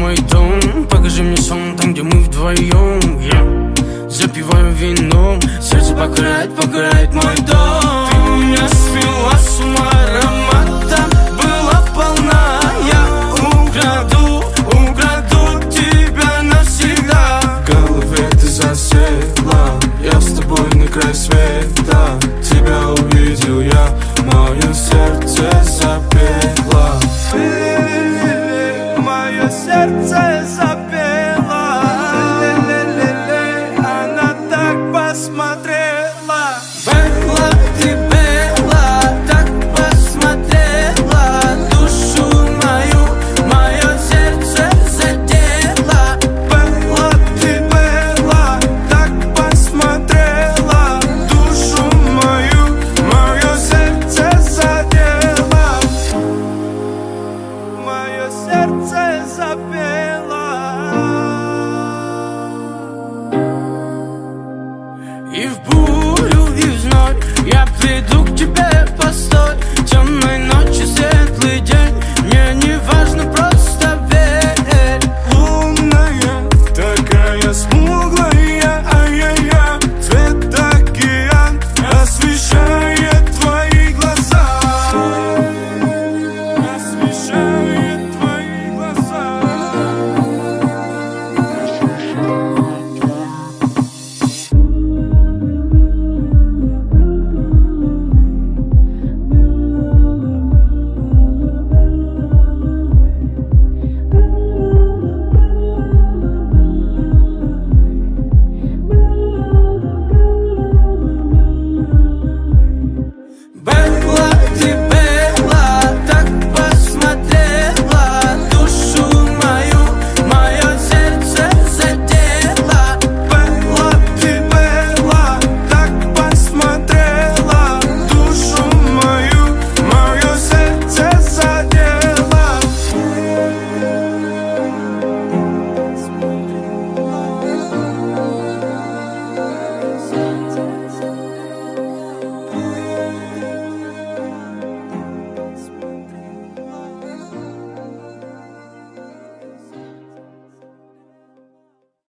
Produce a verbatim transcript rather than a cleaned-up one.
мой дом, покажи мне сон там, где мы вдвоем. Я запиваю вином, сердце покоряет, покоряет мой дом. Ты меня свела с ума, ароматом была полна. Я украду, украду тебя навсегда. В голове ты засела, я с тобой на край света. Тебя увидел я, мое сердце запело. Мое сердце запело.